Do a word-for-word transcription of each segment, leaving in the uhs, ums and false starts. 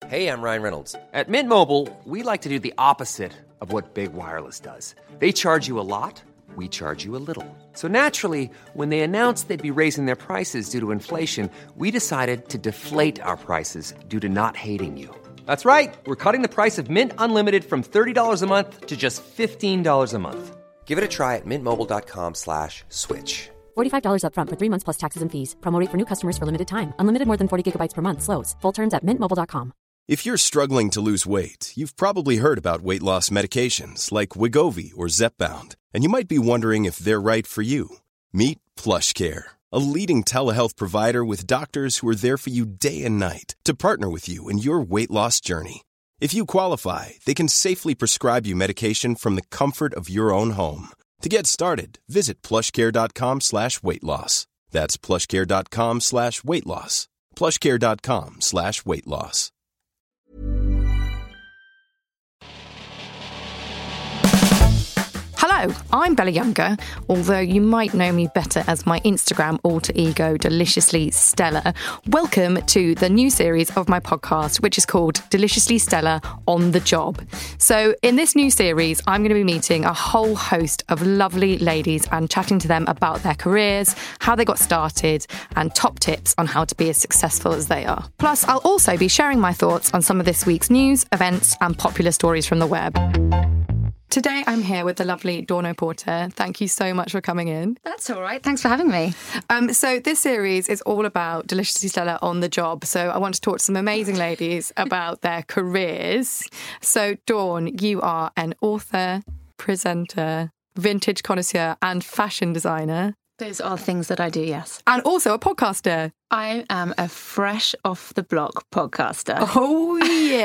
Hey, I'm Ryan Reynolds. At Mint Mobile, we like to do the opposite of what Big Wireless does. They charge you a lot, we charge you a little. So naturally, when they announced they'd be raising their prices due to inflation, we decided to deflate our prices due to not hating you. That's right. We're cutting the price of Mint Unlimited from thirty dollars a month to just fifteen dollars a month. Give it a try at mintmobile.com slash switch. forty-five dollars up front for three months plus taxes and fees. Promo rate for new customers for limited time. Unlimited more than forty gigabytes per month slows. Full terms at mint mobile dot com. If you're struggling to lose weight, you've probably heard about weight loss medications like Wegovy or Zepbound, and you might be wondering if they're right for you. Meet PlushCare, a leading telehealth provider with doctors who are there for you day and night to partner with you in your weight loss journey. If you qualify, they can safely prescribe you medication from the comfort of your own home. To get started, visit plushcare.com slash weight loss. That's plushcare.com slash weight loss. plushcare.com slash weight loss. Hello, I'm Bella Younger, although you might know me better as my Instagram alter ego, Deliciously Stella. Welcome to the new series of my podcast, which is called Deliciously Stella on the Job. So in this new series, I'm going to be meeting a whole host of lovely ladies and chatting to them about their careers, how they got started, and top tips on how to be as successful as they are. Plus, I'll also be sharing my thoughts on some of this week's news, events, and popular stories from the web. Today I'm here with the lovely Dawn O'Porter. Thank you so much for coming in. That's all right. Thanks for having me. Um, so this series is all about Deliciously Stella on the job. So I want to talk to some amazing ladies about their careers. So Dawn, you are an author, presenter, vintage connoisseur and fashion designer. Those are things that I do, yes. And also a podcaster. I am a fresh off the block podcaster. Oh,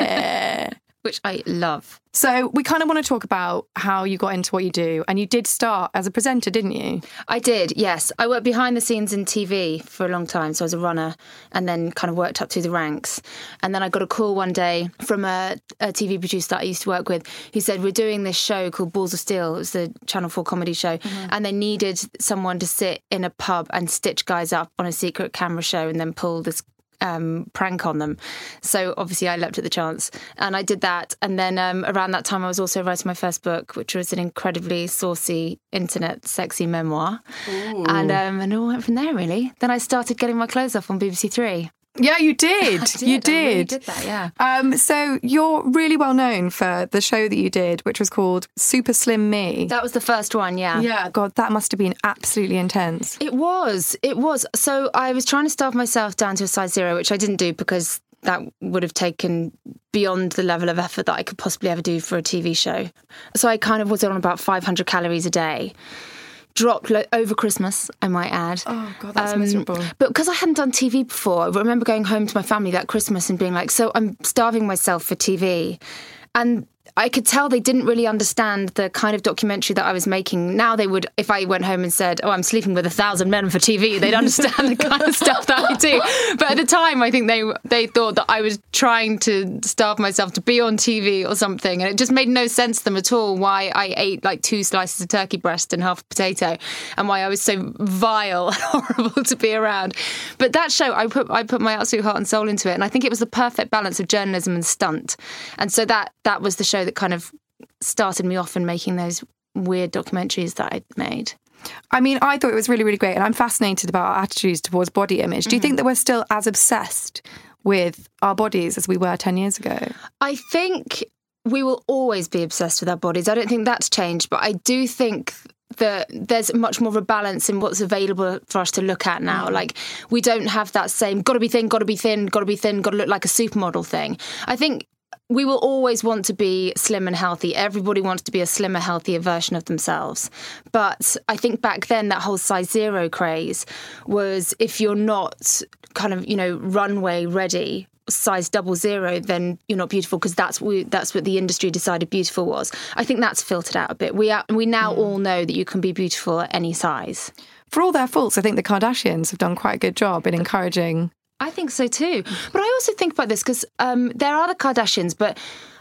yeah. Which I love. So we kind of want to talk about how you got into what you do. And you did start as a presenter, didn't you? I did, yes. I worked behind the scenes in T V for a long time. So I was a runner and then kind of worked up through the ranks. And then I got a call one day from a, a T V producer that I used to work with who said, we're doing this show called Balls of Steel. It was the Channel four comedy show. Mm-hmm. And they needed someone to sit in a pub and stitch guys up on a secret camera show and then pull this Um, prank on them. So obviously I leapt at the chance and I did that. And then um, around that time I was also writing my first book, which was an incredibly saucy internet sexy memoir. Ooh. And um, and it all went from there really. Then I started getting my clothes off on B B C Three. Yeah, you did. did. You did. I really did that, yeah. Um, so you're really well known for the show that you did, which was called Super Slim Me. That was the first one, yeah. Yeah, God, that must have been absolutely intense. It was. It was. So I was trying to starve myself down to a size zero, which I didn't do because that would have taken beyond the level of effort that I could possibly ever do for a T V show. So I kind of was on about five hundred calories a day. Dropped lo- over Christmas, I might add. Oh, God, that's um, miserable. But because I hadn't done T V before, I remember going home to my family that Christmas and being like, so I'm starving myself for T V. And I could tell they didn't really understand the kind of documentary that I was making. Now they would, if I went home and said, oh, I'm sleeping with a thousand men for T V, they'd understand the kind of stuff that I do. But at the time, I think they they thought that I was trying to starve myself to be on T V or something. And it just made no sense to them at all why I ate like two slices of turkey breast and half a potato and why I was so vile and horrible to be around. But that show, I put I put my absolute heart and soul into it. And I think it was the perfect balance of journalism and stunt. And so that that was the show that kind of started me off in making those weird documentaries that I'd made. I mean, I thought it was really, really great. And I'm fascinated about our attitudes towards body image. Do you mm-hmm. think that we're still as obsessed with our bodies as we were ten years ago? I think we will always be obsessed with our bodies. I don't think that's changed. But I do think that there's much more of a balance in what's available for us to look at now. Mm. Like, we don't have that same got to be thin, got to be thin, got to be thin, got to look like a supermodel thing. I think we will always want to be slim and healthy. Everybody wants to be a slimmer, healthier version of themselves. But I think back then that whole size zero craze was if you're not kind of, you know, runway ready, size double zero, then you're not beautiful because that's we, that's what the industry decided beautiful was. I think that's filtered out a bit. We are, we now mm. all know that you can be beautiful at any size. For all their faults, I think the Kardashians have done quite a good job in encouraging. I think so too. But I also think about this because um, there are the Kardashians, but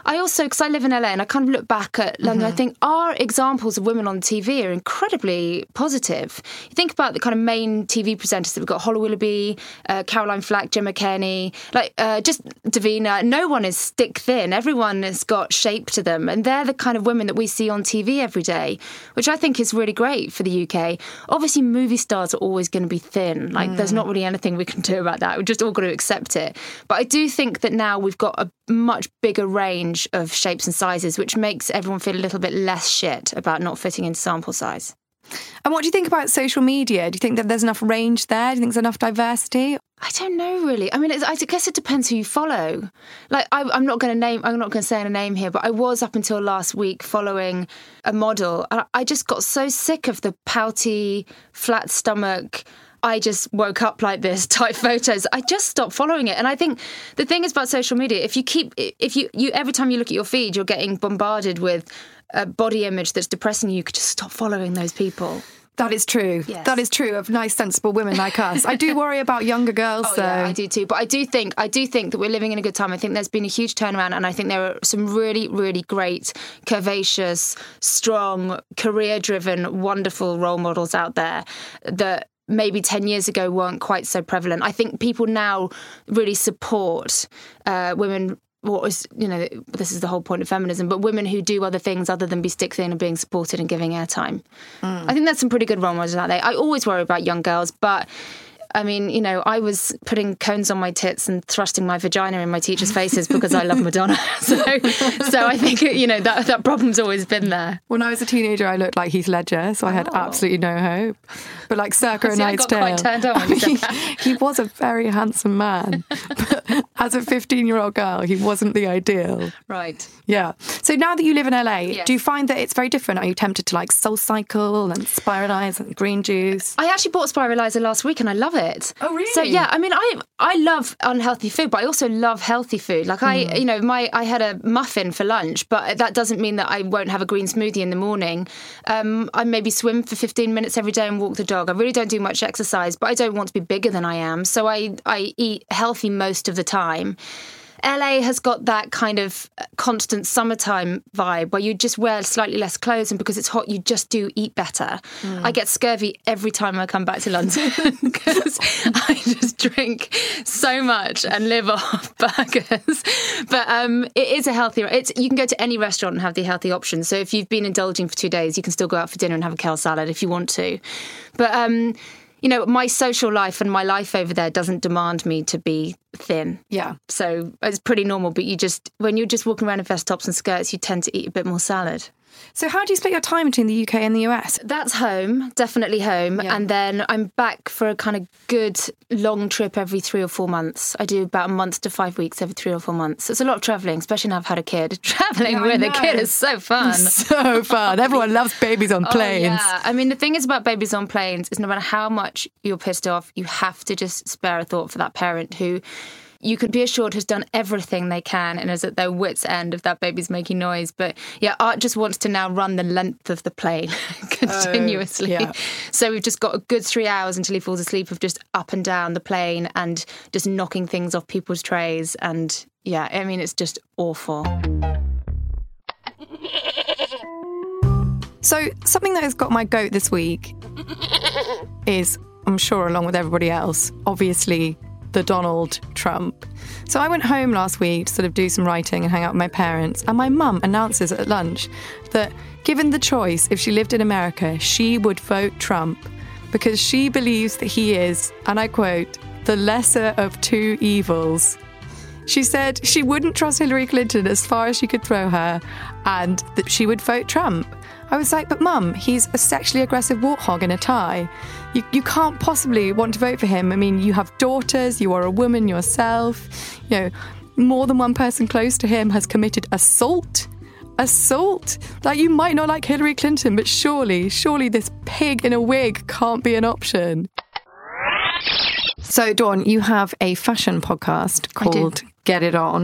I also, because I live in L A and I kind of look back at London, mm-hmm. I think our examples of women on T V are incredibly positive. You think about the kind of main T V presenters that we've got, Holly Willoughby, uh, Caroline Flack, Gemma Kearney, like uh, just Davina. No one is stick thin. Everyone has got shape to them. And they're the kind of women that we see on T V every day, which I think is really great for the U K. Obviously, movie stars are always going to be thin. Like, mm. there's not really anything we can do about that. We've just all got to accept it. But I do think that now we've got a much bigger range of shapes and sizes, which makes everyone feel a little bit less shit about not fitting into sample size. And what do you think about social media? Do you think that there's enough range there? Do you think there's enough diversity? I don't know, really. I mean, it's, I guess it depends who you follow. Like, I, I'm not going to name, I'm not going to say a name here, but I was up until last week following a model. And I just got so sick of the pouty, flat stomach, I just woke up like this type photos. I just stopped following it. And I think the thing is about social media, if you keep, if you, you every time you look at your feed, you're getting bombarded with a body image that's depressing you, you could just stop following those people. That is true. Yes. That is true of nice, sensible women like us. I do worry about younger girls, oh, though. Yeah, I do too. But I do think I do think that we're living in a good time. I think there's been a huge turnaround, and I think there are some really, really great, curvaceous, strong, career-driven, wonderful role models out there that maybe ten years ago weren't quite so prevalent. I think people now really support uh, women. What is, you know, this is the whole point of feminism, but women who do other things other than be stick thin and being supported and giving airtime. Mm. I think that's some pretty good role models out there. I always worry about young girls, but I mean, you know, I was putting cones on my tits and thrusting my vagina in my teachers' faces because I love Madonna. So so I think, you know, that that problem's always been there. When I was a teenager, I looked like Heath Ledger, so I had oh. absolutely no hope. But like circa A Knight's Tale, I got quite turned on when you said that. He was a very handsome man. But as a fifteen-year-old girl, he wasn't the ideal. Right. Yeah. So now that you live in L A, yes. do you find that it's very different? Are you tempted to like Soul Cycle and Spiralize and Green Juice? I actually bought Spiralizer last week and I love it. Oh, really? So, yeah, I mean, I I love unhealthy food, but I also love healthy food. Like, I, mm. you know, my I had a muffin for lunch, but that doesn't mean that I won't have a green smoothie in the morning. Um, I maybe swim for fifteen minutes every day and walk the dog. I really don't do much exercise, but I don't want to be bigger than I am. So I, I eat healthy most of the time. L A has got that kind of constant summertime vibe where you just wear slightly less clothes, and because it's hot, you just do eat better. Mm. I get scurvy every time I come back to London because I just drink so much and live off burgers. But um, it is a healthy... It's, you can go to any restaurant and have the healthy option. So if you've been indulging for two days, you can still go out for dinner and have a kale salad if you want to. But... Um, you know, my social life and my life over there doesn't demand me to be thin. Yeah. So it's pretty normal. But you just, when you're just walking around in vest tops and skirts, you tend to eat a bit more salad. So how do you split your time between the U K and the U S? That's home, definitely home. Yeah. And then I'm back for a kind of good long trip every three or four months. I do about a month to five weeks every three or four months. So it's a lot of travelling, especially now I've had a kid. Travelling yeah, with a kid is so fun. So fun. Everyone loves babies on planes. Oh, yeah. I mean, the thing is about babies on planes is no matter how much you're pissed off, you have to just spare a thought for that parent who... you can be assured has done everything they can and is at their wits' end if that baby's making noise. But yeah, Art just wants to now run the length of the plane continuously. Oh, yeah. So we've just got a good three hours until he falls asleep of just up and down the plane and just knocking things off people's trays. And yeah, I mean, it's just awful. So something that has got my goat this week is, I'm sure along with everybody else, obviously... the Donald Trump. So I went home last week to sort of do some writing and hang out with my parents, and my mum announces at lunch that given the choice, if she lived in America, she would vote Trump because she believes that he is, and I quote, the lesser of two evils. She said she wouldn't trust Hillary Clinton as far as she could throw her, and that she would vote Trump. I was like, but Mum, he's a sexually aggressive warthog in a tie. You, you can't possibly want to vote for him. I mean, you have daughters, you are a woman yourself. You know, more than one person close to him has committed assault. Assault? Like, you might not like Hillary Clinton, but surely, surely this pig in a wig can't be an option. So, Dawn, you have a fashion podcast called Get It On.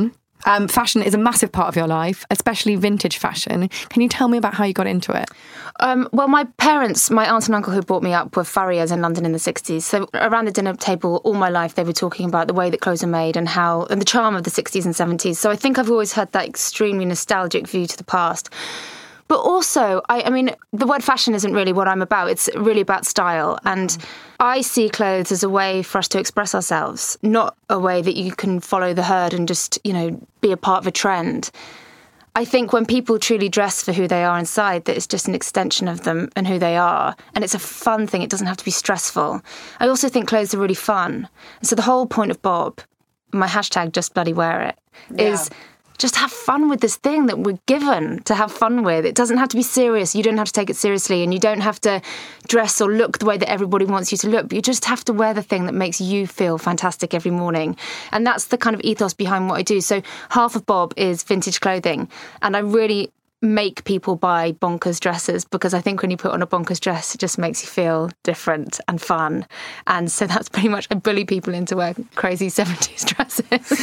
Um, fashion is a massive part of your life, especially vintage fashion. Can you tell me about how you got into it? Um, well, my parents, my aunt and uncle who brought me up were furriers in London in the sixties. So around the dinner table all my life, they were talking about the way that clothes are made and how, and the charm of the sixties and seventies. So I think I've always had that extremely nostalgic view to the past. But also, I, I mean, the word fashion isn't really what I'm about. It's really about style. And mm. I see clothes as a way for us to express ourselves, not a way that you can follow the herd and just, you know, be a part of a trend. I think when people truly dress for who they are inside, that it's just an extension of them and who they are. And it's a fun thing. It doesn't have to be stressful. I also think clothes are really fun. So the whole point of Bob, my hashtag, just bloody wear it, yeah. is just have fun with this thing that we're given to have fun with. It doesn't have to be serious. You don't have to take it seriously, and you don't have to dress or look the way that everybody wants you to look, but you just have to wear the thing that makes you feel fantastic every morning. And that's the kind of ethos behind what I do. So half of Bob is vintage clothing, and I really make people buy bonkers dresses, because I think when you put on a bonkers dress, it just makes you feel different and fun. And so that's pretty much, I bully people into wearing crazy seventies dresses.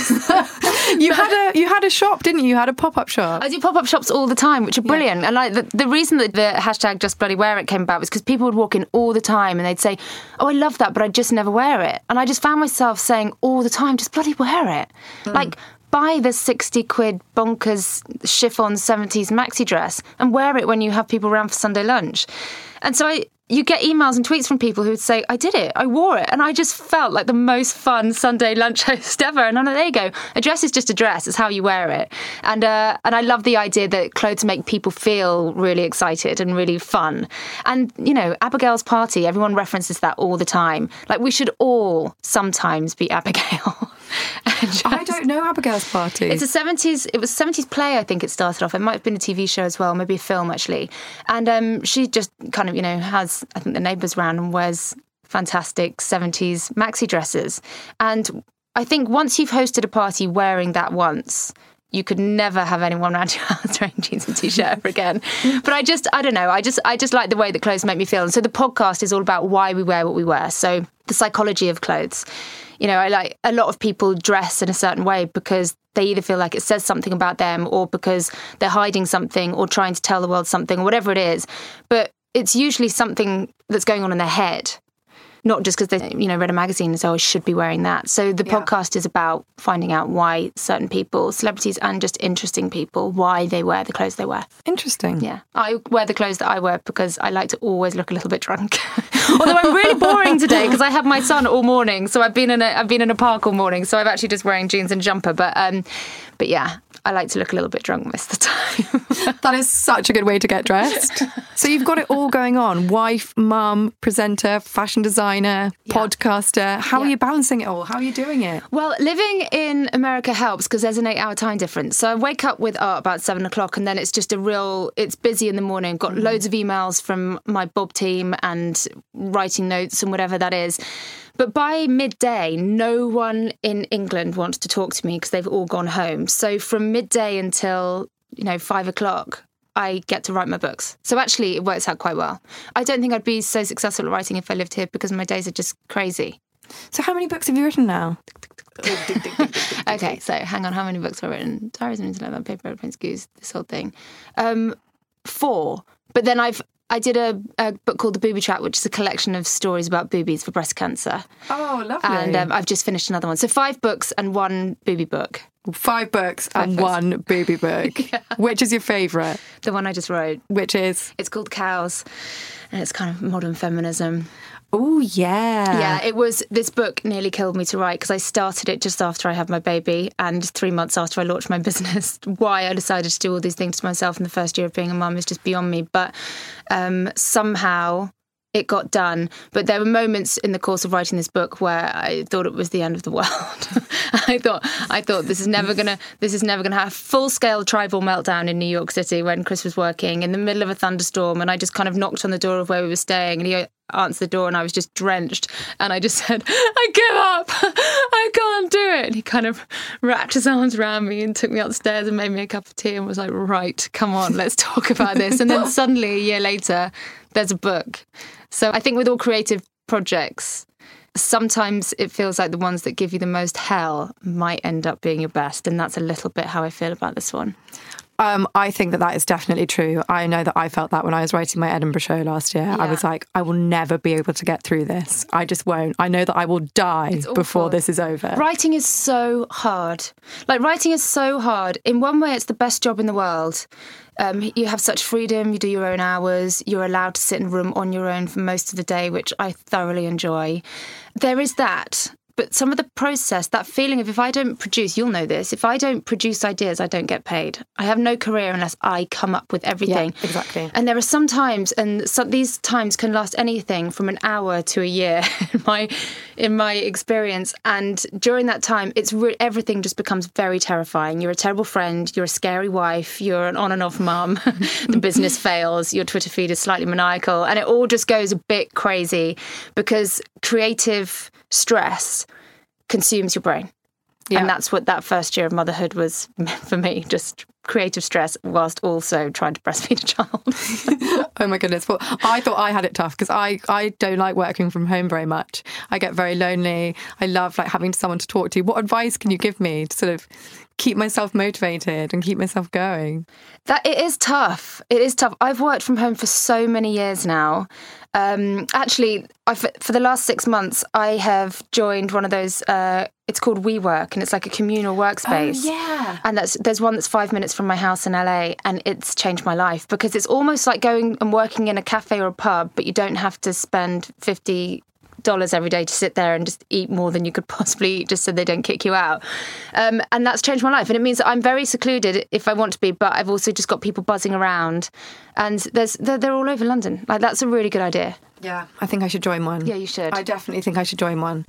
you had a you had a shop, didn't you? You had a pop-up shop. I do pop-up shops all the time, which are brilliant. Yeah. And like the, the reason that the hashtag just bloody wear it came about was because people would walk in all the time and they'd say, oh, I love that, but I just never wear it. And I just found myself saying all the time, just bloody wear it. Mm. Like, buy the sixty quid bonkers chiffon seventies maxi dress and wear it when you have people around for Sunday lunch. And so I, you get emails and tweets from people who would say, I did it, I wore it. And I just felt like the most fun Sunday lunch host ever. And I'm like, there you go. A dress is just a dress. It's how you wear it. And uh, and I love the idea that clothes make people feel really excited and really fun. And, you know, Abigail's party, everyone references that all the time. Like, we should all sometimes be Abigail. Just, I don't know Abigail's party. It's a seventies, it was a seventies play, I think it started off. It might have been a T V show as well, maybe a film actually. And um, she just kind of, you know, has, I think, the neighbours round and wears fantastic seventies maxi dresses. And I think once you've hosted a party wearing that once, you could never have anyone around your house wearing jeans and t-shirt ever again. But I just, I don't know, I just I just like the way that clothes make me feel. And so the podcast is all about why we wear what we wear. So the psychology of clothes. You know, I like a lot of people dress in a certain way because they either feel like it says something about them or because they're hiding something or trying to tell the world something or whatever it is. But it's usually something that's going on in their head, not just because they, you know, read a magazine and say, oh, I should be wearing that. So the yeah. podcast is about finding out why certain people, celebrities and just interesting people, why they wear the clothes they wear. Interesting. Yeah. I wear the clothes that I wear because I like to always look a little bit drunk. Although I'm really boring today because I have my son all morning. So I've been in a I've been in a park all morning. So I'm actually just wearing jeans and jumper. But um, but yeah, I like to look a little bit drunk most of the time. That is such a good way to get dressed. So you've got it all going on. Wife, mum, presenter, fashion designer, yeah. podcaster. How yeah. are you balancing it all? How are you doing it? Well, living in America helps because there's an eight hour time difference. So I wake up with art about seven o'clock and then it's just a real, it's busy in the morning. Got mm. loads of emails from my Bob team and writing notes and whatever that is. But by midday, no one in England wants to talk to me because they've all gone home. So from midday until, you know, five o'clock, I get to write my books. So actually, it works out quite well. I don't think I'd be so successful at writing if I lived here because my days are just crazy. So how many books have you written now? Okay, so hang on. How many books have I written? Diaries of Internet, Paper Airplanes, Goose, this whole thing. Um, four. But then I've I did a, a book called The Booby Trap, which is a collection of stories about boobies for breast cancer. Oh, lovely. And um, I've just finished another one. So five books and one booby book. Five books five and books. one booby book. Yeah. Which is your favourite? The one I just wrote. Which is? It's called Cows, and it's kind of modern feminism. Oh, yeah. Yeah, it was, this book nearly killed me to write because I started it just after I had my baby and three months after I launched my business. Why I decided to do all these things to myself in the first year of being a mum is just beyond me. But um, somehow it got done. But there were moments in the course of writing this book where I thought it was the end of the world. I thought, I thought this is never gonna, this is never gonna have full scale tribal meltdown in New York City when Chris was working in the middle of a thunderstorm, and I just kind of knocked on the door of where we were staying, and he answered the door, and I was just drenched, and I just said, "I give up, I can't do it." And he kind of wrapped his arms around me and took me upstairs and made me a cup of tea and was like, "Right, come on, let's talk about this." And then suddenly, a year later, there's a book. So I think with all creative projects, sometimes it feels like the ones that give you the most hell might end up being your best. And that's a little bit how I feel about this one. Um, I think that that is definitely true. I know that I felt that when I was writing my Edinburgh show last year. Yeah. I was like, I will never be able to get through this. I just won't. I know that I will die before this is over. Writing is so hard. Like, writing is so hard. In one way, it's the best job in the world. Um, you have such freedom, you do your own hours, you're allowed to sit in a room on your own for most of the day, which I thoroughly enjoy. There is that. But some of the process, that feeling of if I don't produce, you'll know this, if I don't produce ideas, I don't get paid. I have no career unless I come up with everything. Yeah, exactly. And there are some times, and some, these times can last anything from an hour to a year in my in my experience. And during that time, it's re- everything just becomes very terrifying. You're a terrible friend, you're a scary wife, you're an on and off mum, the business fails, your Twitter feed is slightly maniacal, and it all just goes a bit crazy because creative stress consumes your brain. Yeah. And that's what that first year of motherhood was for me, just creative stress whilst also trying to breastfeed a child. Oh my goodness. Well, I thought I had it tough because I, I don't like working from home very much. I get very lonely. I love like having someone to talk to. What advice can you give me to sort of keep myself motivated and keep myself going? That it is tough. It is tough. I've worked from home for so many years now. Um, actually, I've, for the last six months, I have joined one of those, uh, it's called WeWork, and it's like a communal workspace. Oh, yeah. And that's there's one that's five minutes from my house in L A, and it's changed my life because it's almost like going and working in a cafe or a pub, but you don't have to spend fifty dollars every day to sit there and just eat more than you could possibly eat just so they don't kick you out. Um, and that's changed my life. And it means that I'm very secluded if I want to be, but I've also just got people buzzing around. And there's they're, they're all over London. Like, that's a really good idea. Yeah, I think I should join one. Yeah, you should. I definitely think I should join one.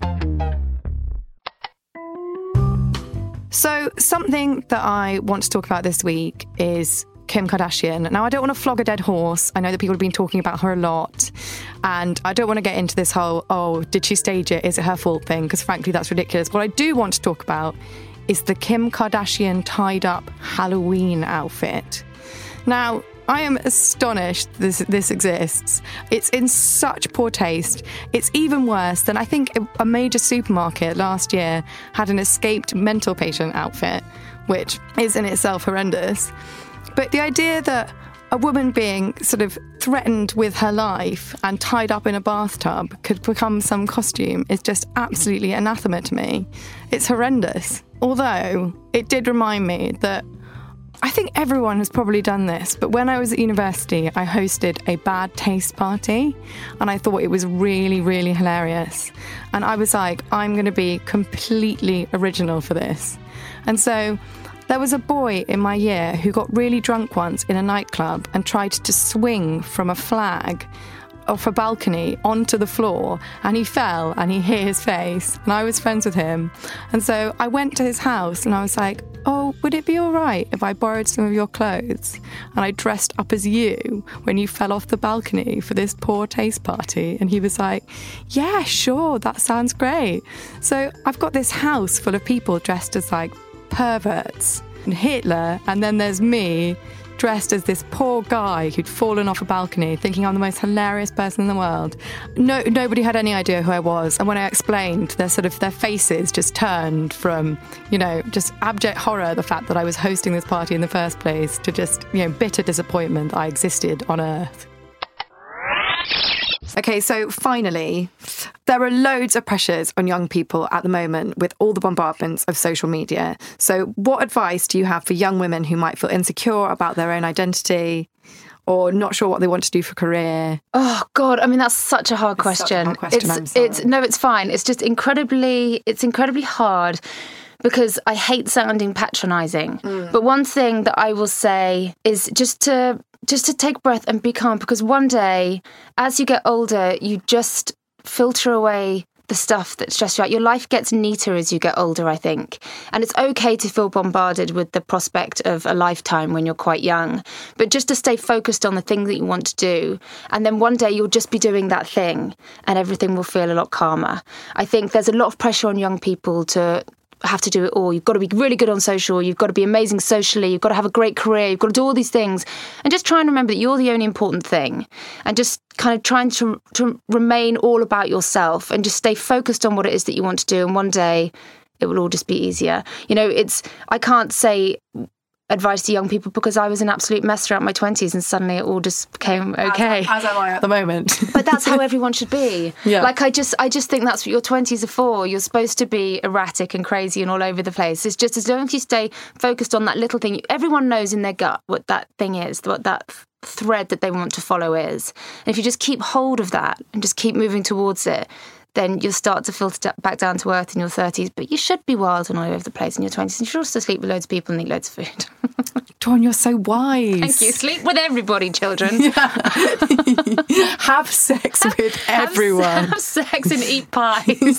So something that I want to talk about this week is Kim Kardashian. Now, I don't want to flog a dead horse. I know that people have been talking about her a lot. And I don't want to get into this whole, oh, did she stage it? Is it her fault thing? Because frankly, that's ridiculous. What I do want to talk about is the Kim Kardashian tied-up Halloween outfit. Now, I am astonished this this exists. It's in such poor taste. It's even worse than I think a major supermarket last year had an escaped mental patient outfit, which is in itself horrendous. But the idea that a woman being sort of threatened with her life and tied up in a bathtub could become some costume is just absolutely anathema to me. It's horrendous. Although it did remind me that I think everyone has probably done this, but when I was at university, I hosted a bad taste party and I thought it was really, really hilarious. And I was like, I'm going to be completely original for this. And so there was a boy in my year who got really drunk once in a nightclub and tried to swing from a flag off a balcony onto the floor, and he fell and he hit his face, and I was friends with him. And so I went to his house and I was like, oh, would it be all right if I borrowed some of your clothes and I dressed up as you when you fell off the balcony for this poor taste party? And he was like, yeah, sure, that sounds great. So I've got this house full of people dressed as like perverts and Hitler, and then there's me dressed as this poor guy who'd fallen off a balcony, thinking I'm the most hilarious person in the world. No, nobody had any idea who I was, and when I explained, their sort of their faces just turned from, you know, just abject horror, the fact that I was hosting this party in the first place, to just, you know, bitter disappointment that I existed on Earth. Okay, so finally, there are loads of pressures on young people at the moment with all the bombardments of social media. So what advice do you have for young women who might feel insecure about their own identity or not sure what they want to do for career? Oh, God, I mean, that's such a hard it's question. Such a hard question. It's, I'm sorry. it's No, it's fine. It's just incredibly, it's incredibly hard because I hate sounding patronising. Mm. But one thing that I will say is just to... just to take a breath and be calm, because one day, as you get older, you just filter away the stuff that stresses you out. Your life gets neater as you get older, I think. And it's okay to feel bombarded with the prospect of a lifetime when you're quite young, but just to stay focused on the thing that you want to do. And then one day you'll just be doing that thing and everything will feel a lot calmer. I think there's a lot of pressure on young people to have to do it all. You've got to be really good on social. You've got to be amazing socially. You've got to have a great career. You've got to do all these things. And just try and remember that you're the only important thing. And just kind of trying to, to remain all about yourself and just stay focused on what it is that you want to do. And one day it will all just be easier. You know, it's, I can't say advice to young people because I was an absolute mess throughout my twenties and suddenly it all just became okay. As, as am I at the moment. But that's how everyone should be. Yeah. Like I just I just think that's what your twenties are for. You're supposed to be erratic and crazy and all over the place. It's just as long as you stay focused on that little thing, everyone knows in their gut what that thing is, what that thread that they want to follow is. And if you just keep hold of that and just keep moving towards it, then you'll start to filter back down to earth in your thirties. But you should be wild and all over the place in your twenties. And you should also sleep with loads of people and eat loads of food. Dawn, you're so wise. Thank you. Sleep with everybody, children. Yeah. Have sex with everyone. Have, have sex and eat pies.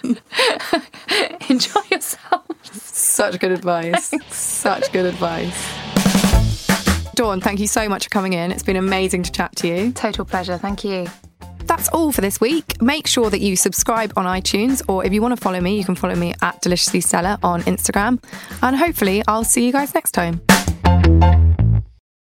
Enjoy yourself. Such good advice. Thanks. Such good advice. Dawn, thank you so much for coming in. It's been amazing to chat to you. Total pleasure. Thank you. That's all for this week. Make sure that you subscribe on iTunes, or if you want to follow me, you can follow me at Deliciously Stella on Instagram. And hopefully I'll see you guys next time.